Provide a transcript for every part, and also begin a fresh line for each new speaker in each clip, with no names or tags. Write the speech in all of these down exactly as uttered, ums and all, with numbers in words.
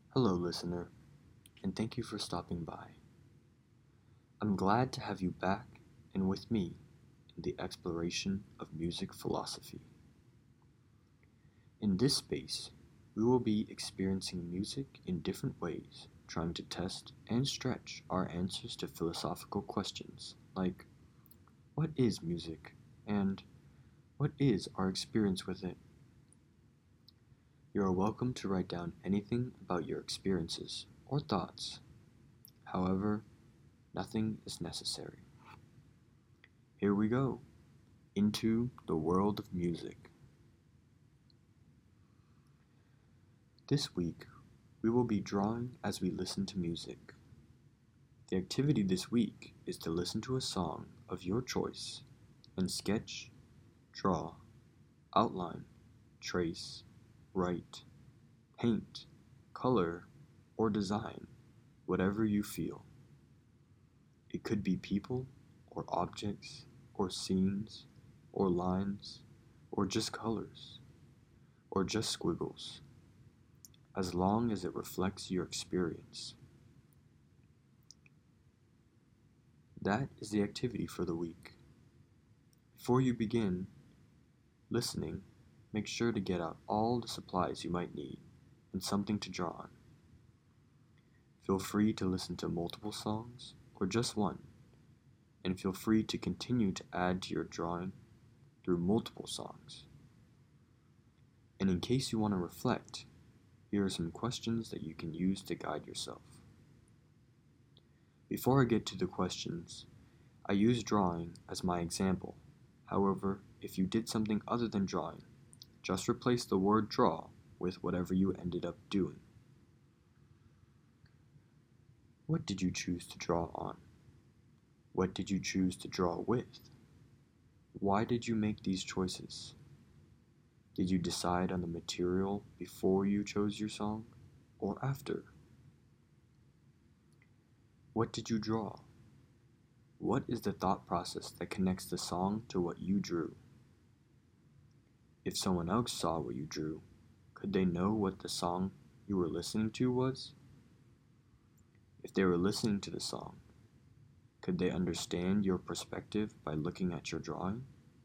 Hello, listener, and thank you for stopping by. I'm glad to have you back and with me in the exploration of music philosophy. In this space, we will be experiencing music in different ways, trying to test and stretch our answers to philosophical questions like what is music and what is our experience with it? You are welcome to write down anything about your experiences or thoughts. However, nothing is necessary. Here we go, into the world of music. This week, we will be drawing as we listen to music. The activity this week is to listen to a song of your choice and sketch, draw, outline, trace, write, paint, color, or design whatever you feel. It could be people, or objects, or scenes, or lines, or just colors, or just squiggles, as long as it reflects your experience. That is the activity for the week. Before you begin listening, make sure to get out all the supplies you might need and something to draw on. Feel free to listen to multiple songs or just one, and feel free to continue to add to your drawing through multiple songs. And in case you want to reflect, here are some questions that you can use to guide yourself. Before I get to the questions, I use drawing as my example. However, if you did something other than drawing, just replace the word draw with whatever you ended up doing. What did you choose to draw on? What did you choose to draw with? Why did you make these choices? Did you decide on the material before you chose your song, or after? What did you draw? What is the thought process that connects the song to what you drew? If someone else saw what you drew, could they know what the song you were listening to was? If they were listening to the song, could they understand your perspective by looking at your drawing?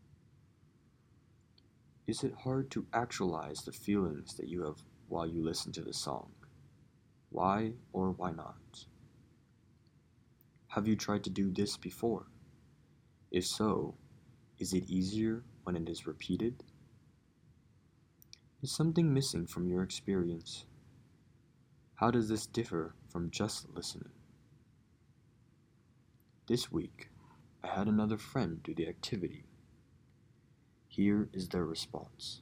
Is it hard to actualize the feelings that you have while you listen to the song? Why or why not? Have you tried to do this before? If so, is it easier when it is repeated? Is something missing from your experience? How does this differ from just listening? This week, I had another friend do the activity. Here is their response.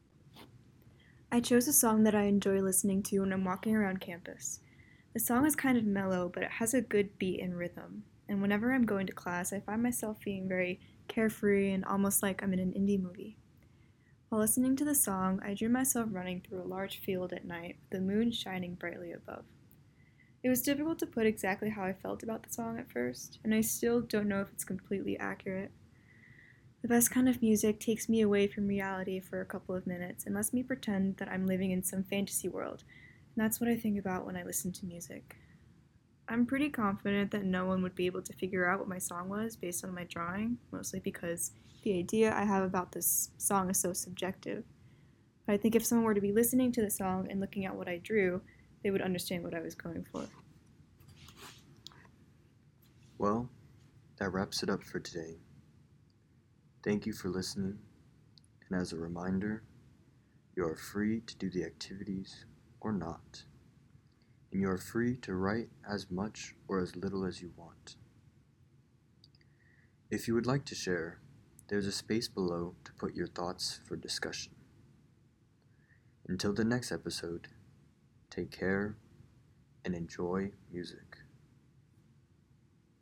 I chose a song that I enjoy listening to when I'm walking around campus. The song is kind of mellow, but it has a good beat and rhythm. And whenever I'm going to class, I find myself being very carefree and almost like I'm in an indie movie. While listening to the song, I drew myself running through a large field at night with the moon shining brightly above. It was difficult to put exactly how I felt about the song at first, and I still don't know if it's completely accurate. The best kind of music takes me away from reality for a couple of minutes and lets me pretend that I'm living in some fantasy world, and that's what I think about when I listen to music. I'm pretty confident that no one would be able to figure out what my song was based on my drawing, mostly because the idea I have about this song is so subjective. But I think if someone were to be listening to the song and looking at what I drew, they would understand what I was going for.
Well, that wraps it up for today. Thank you for listening, and as a reminder, you are free to do the activities or not, and you are free to write as much or as little as you want. If you would like to share, there's a space below to put your thoughts for discussion. Until the next episode, take care and enjoy music.